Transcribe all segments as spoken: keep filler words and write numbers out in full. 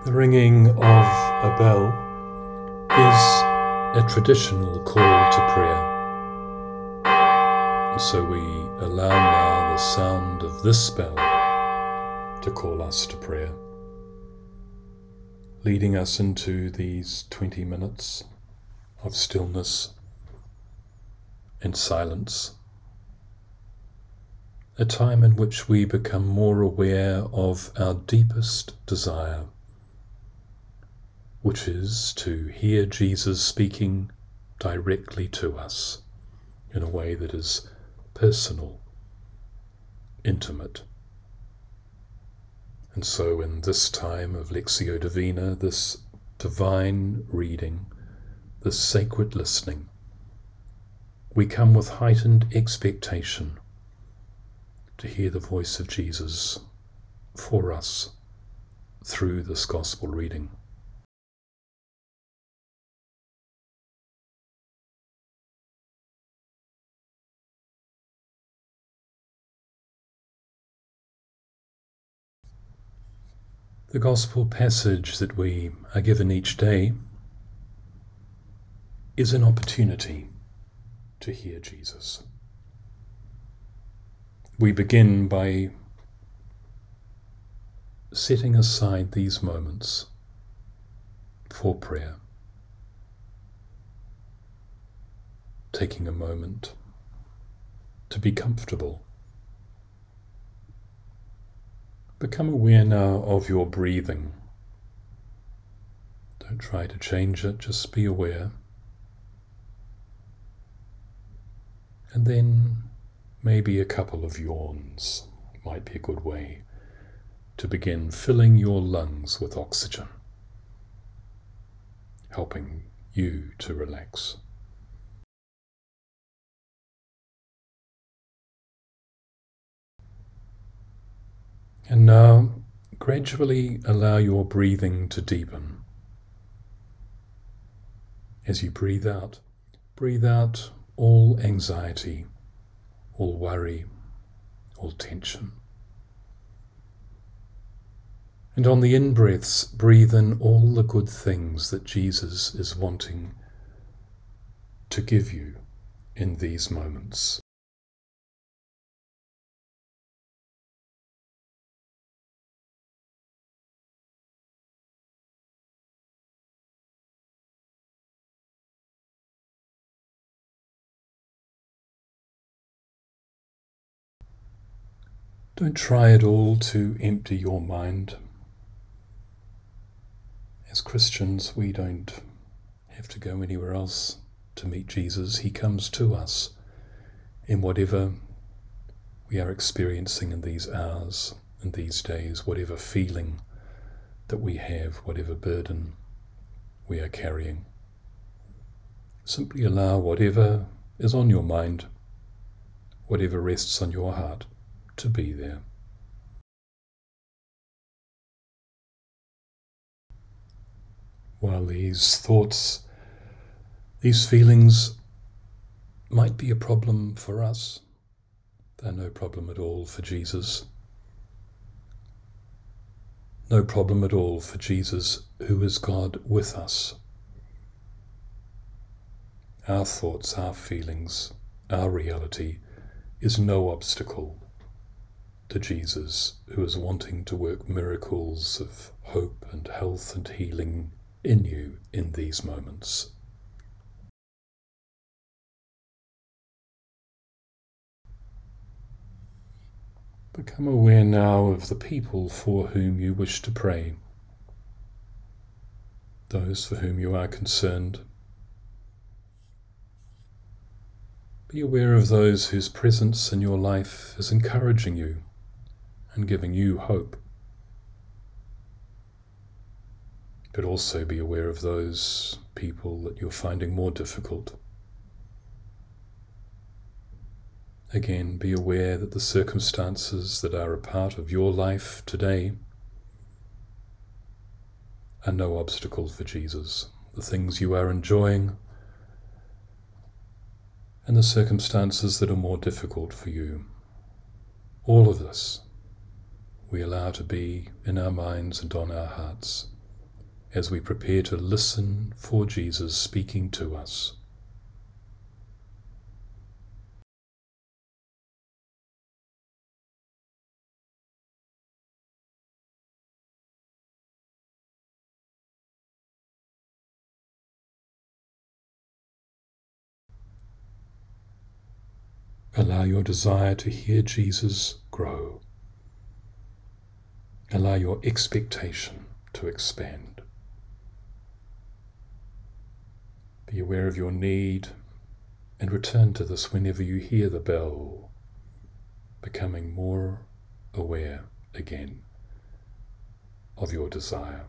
The ringing of a bell is a traditional call to prayer. And so we allow now the sound of this bell to call us to prayer, leading us into these twenty minutes of stillness and silence, a time in which we become more aware of our deepest desire, which is to hear Jesus speaking directly to us in a way that is personal, intimate. And so in this time of Lectio Divina, this divine reading, this sacred listening, we come with heightened expectation to hear the voice of Jesus for us through this gospel reading. The gospel passage that we are given each day is an opportunity to hear Jesus. We begin by setting aside these moments for prayer, taking a moment to be comfortable. Become aware now of your breathing. Don't try to change it, just be aware. And then maybe a couple of yawns might be a good way to begin filling your lungs with oxygen, helping you to relax. And now, gradually allow your breathing to deepen. As you breathe out, breathe out all anxiety, all worry, all tension. And on the in-breaths, breathe in all the good things that Jesus is wanting to give you in these moments. Don't try at all to empty your mind. As Christians, we don't have to go anywhere else to meet Jesus. He comes to us in whatever we are experiencing in these hours and these days, whatever feeling that we have, whatever burden we are carrying. Simply allow whatever is on your mind, whatever rests on your heart, to be there. While these thoughts, these feelings might be a problem for us, they're no problem at all for Jesus. No problem at all for Jesus, who is God with us. Our thoughts, our feelings, our reality is no obstacle to Jesus, who is wanting to work miracles of hope and health and healing in you in these moments. Become aware now of the people for whom you wish to pray, those for whom you are concerned. Be aware of those whose presence in your life is encouraging you and giving you hope. But also be aware of those people that you're finding more difficult. Again, be aware that the circumstances that are a part of your life today are no obstacle for Jesus. The things you are enjoying and the circumstances that are more difficult for you. All of this we allow to be in our minds and on our hearts as we prepare to listen for Jesus speaking to us. Allow your desire to hear Jesus grow. Allow your expectation to expand. Be aware of your need and return to this whenever you hear the bell, becoming more aware again of your desire.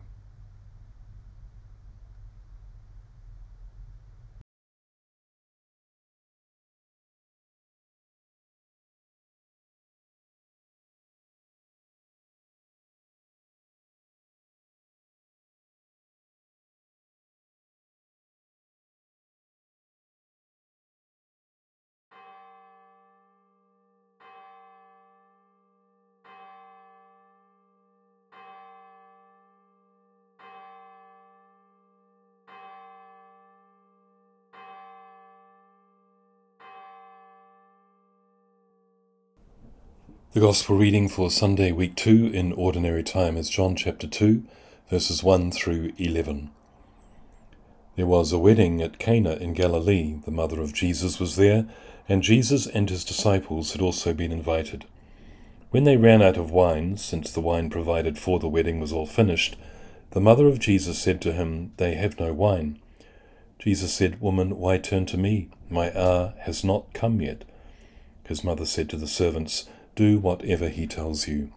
The Gospel reading for Sunday, week two in Ordinary Time is John chapter two, verses one through eleven. There was a wedding at Cana in Galilee. The mother of Jesus was there, and Jesus and his disciples had also been invited. When they ran out of wine, since the wine provided for the wedding was all finished, the mother of Jesus said to him, "They have no wine." Jesus said, "Woman, why turn to me? My hour has not come yet." His mother said to the servants, "Do whatever he tells you."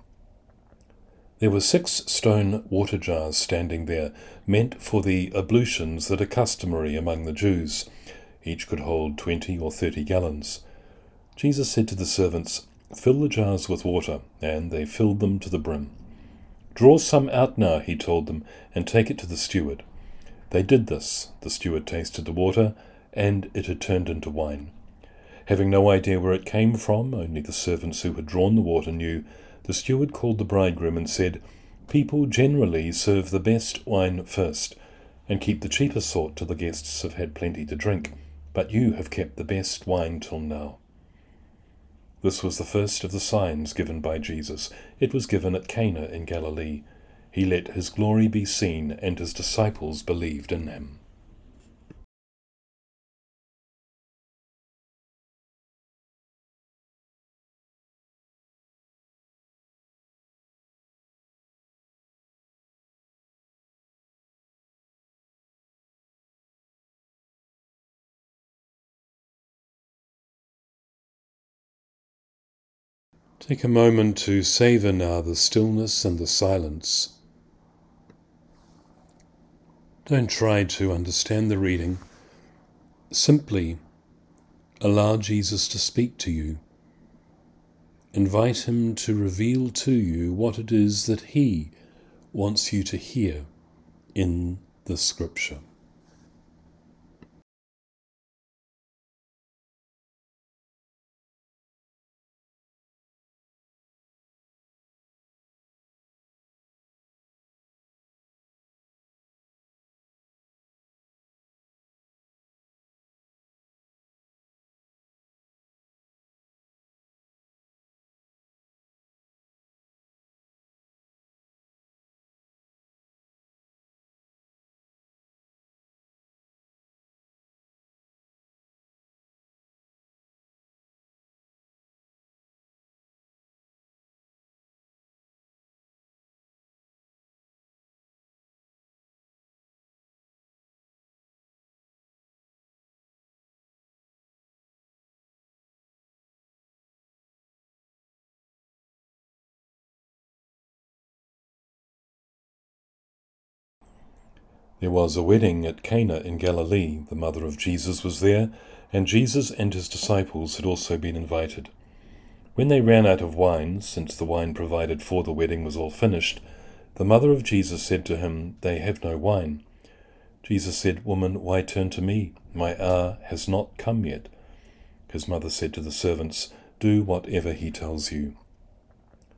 There were six stone water jars standing there, meant for the ablutions that are customary among the Jews. Each could hold twenty or thirty gallons. Jesus said to the servants, "Fill the jars with water," and they filled them to the brim. "Draw some out now," he told them, "and take it to the steward." They did this. The steward tasted the water, and it had turned into wine. Having no idea where it came from, only the servants who had drawn the water knew, the steward called the bridegroom and said, "People generally serve the best wine first, and keep the cheaper sort till the guests have had plenty to drink, but you have kept the best wine till now." This was the first of the signs given by Jesus. It was given at Cana in Galilee. He let his glory be seen, and his disciples believed in him. Take a moment to savour now the stillness and the silence. Don't try to understand the reading. Simply allow Jesus to speak to you. Invite him to reveal to you what it is that he wants you to hear in the Scripture. There was a wedding at Cana in Galilee. The mother of Jesus was there, and Jesus and his disciples had also been invited. When they ran out of wine, since the wine provided for the wedding was all finished, the mother of Jesus said to him, "They have no wine." Jesus said, "Woman, why turn to me? My hour has not come yet." His mother said to the servants, "Do whatever he tells you."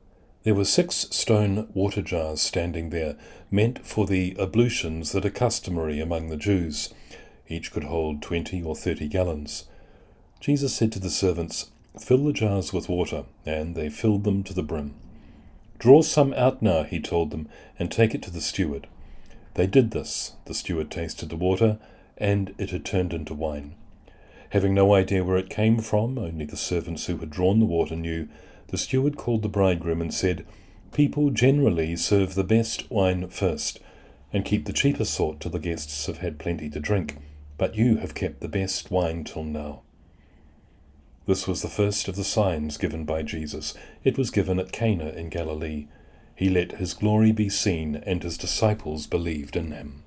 There were six stone water jars standing there, meant for the ablutions that are customary among the Jews. Each could hold twenty or thirty gallons. Jesus said to the servants, "Fill the jars with water," and they filled them to the brim. "Draw some out now," he told them, "and take it to the steward." They did this. The steward tasted the water, and it had turned into wine. Having no idea where it came from, only the servants who had drawn the water knew, the steward called the bridegroom and said, "People generally serve the best wine first, and keep the cheaper sort till the guests have had plenty to drink, but you have kept the best wine till now." This was the first of the signs given by Jesus. It was given at Cana in Galilee. He let his glory be seen, and his disciples believed in him.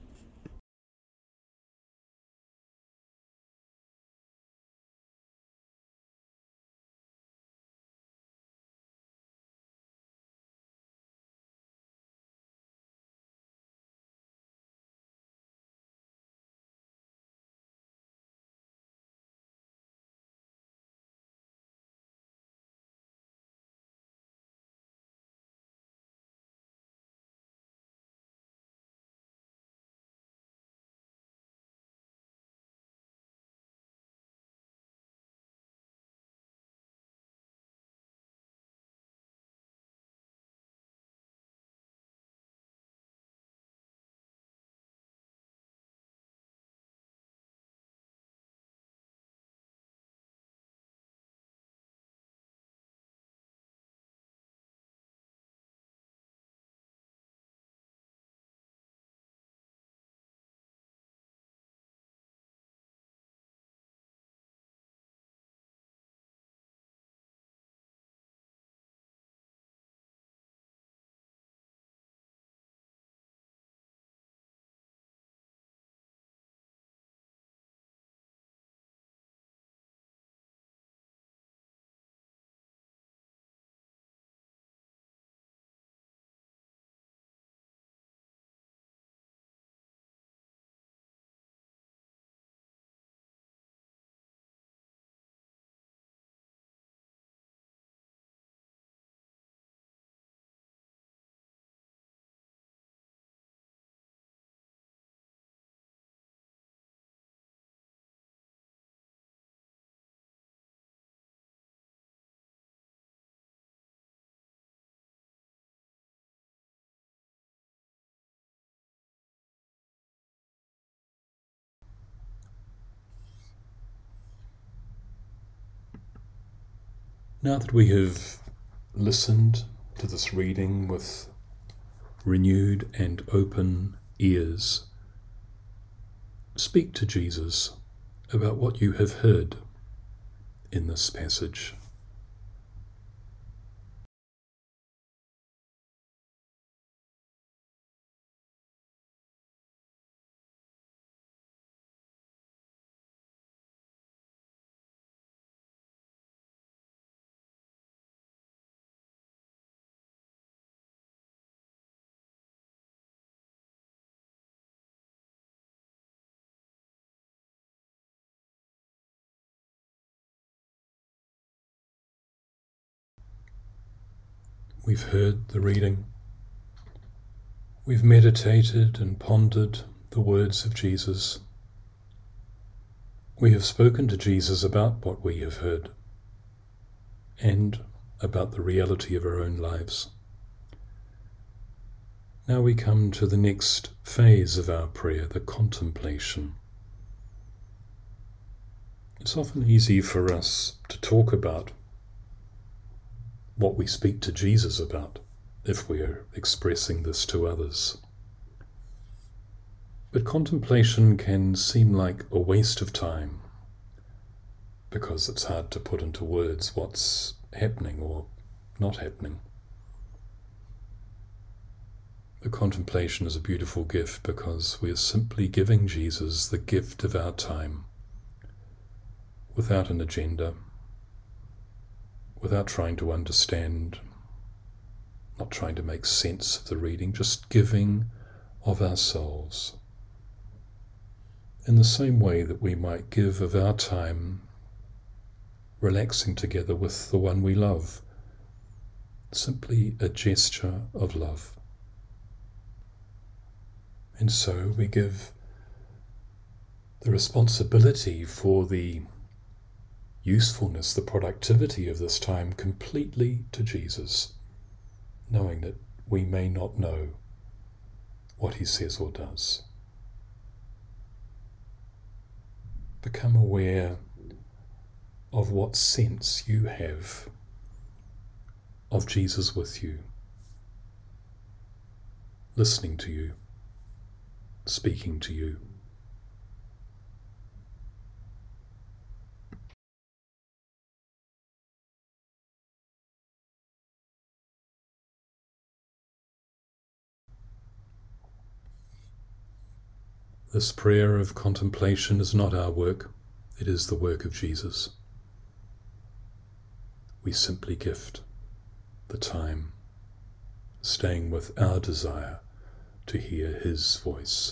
Now that we have listened to this reading with renewed and open ears, speak to Jesus about what you have heard in this passage. We've heard the reading. We've meditated and pondered the words of Jesus. We have spoken to Jesus about what we have heard and about the reality of our own lives. Now we come to the next phase of our prayer, the contemplation. It's often easy for us to talk about what we speak to Jesus about if we are expressing this to others. But contemplation can seem like a waste of time because it's hard to put into words what's happening or not happening. The contemplation is a beautiful gift because we are simply giving Jesus the gift of our time without an agenda, without trying to understand, not trying to make sense of the reading, just giving of ourselves. In the same way that we might give of our time relaxing together with the one we love, simply a gesture of love. And so we give the responsibility for the usefulness, the productivity of this time completely to Jesus, knowing that we may not know what he says or does. Become aware of what sense you have of Jesus with you, listening to you, speaking to you. This prayer of contemplation is not our work, it is the work of Jesus. We simply gift the time, staying with our desire to hear his voice.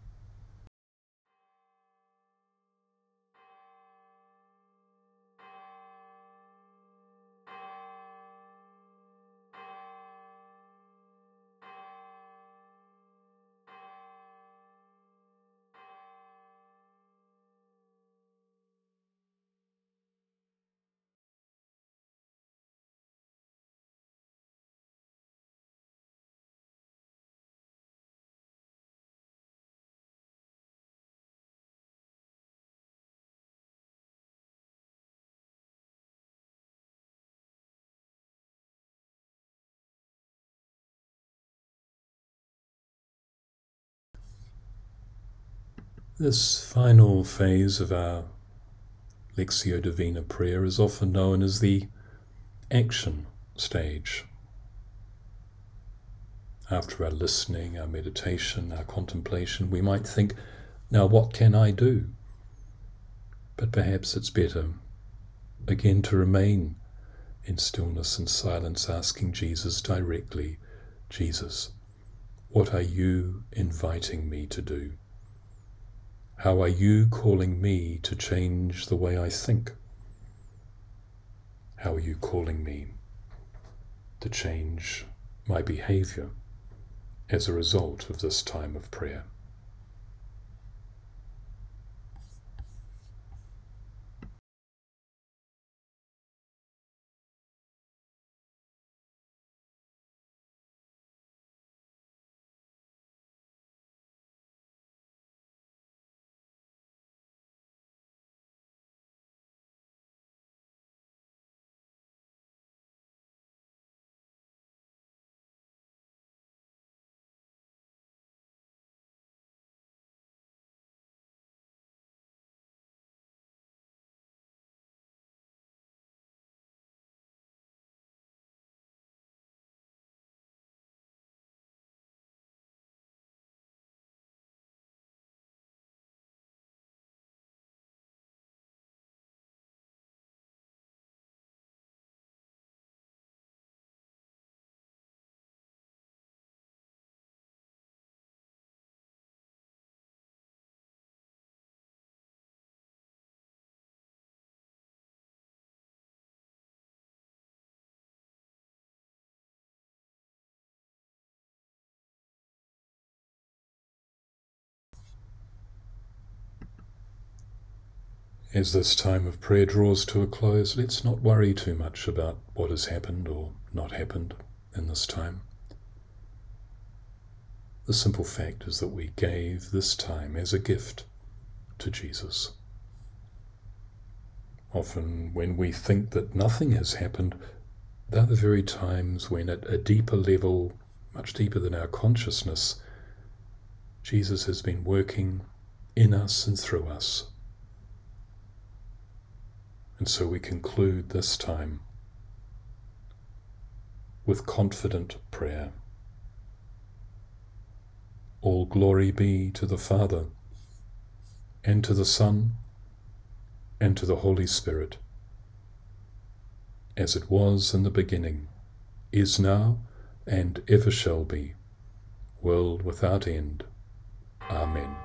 This final phase of our Lectio Divina prayer is often known as the action stage. After our listening, our meditation, our contemplation, we might think, now what can I do? But perhaps it's better, again, to remain in stillness and silence, asking Jesus directly, Jesus, what are you inviting me to do? How are you calling me to change the way I think? How are you calling me to change my behavior as a result of this time of prayer? As this time of prayer draws to a close, let's not worry too much about what has happened or not happened in this time. The simple fact is that we gave this time as a gift to Jesus. Often when we think that nothing has happened, they're the very times when at a deeper level, much deeper than our consciousness, Jesus has been working in us and through us. And so we conclude this time with confident prayer. All glory be to the Father, and to the Son, and to the Holy Spirit, as it was in the beginning, is now, and ever shall be, world without end. Amen.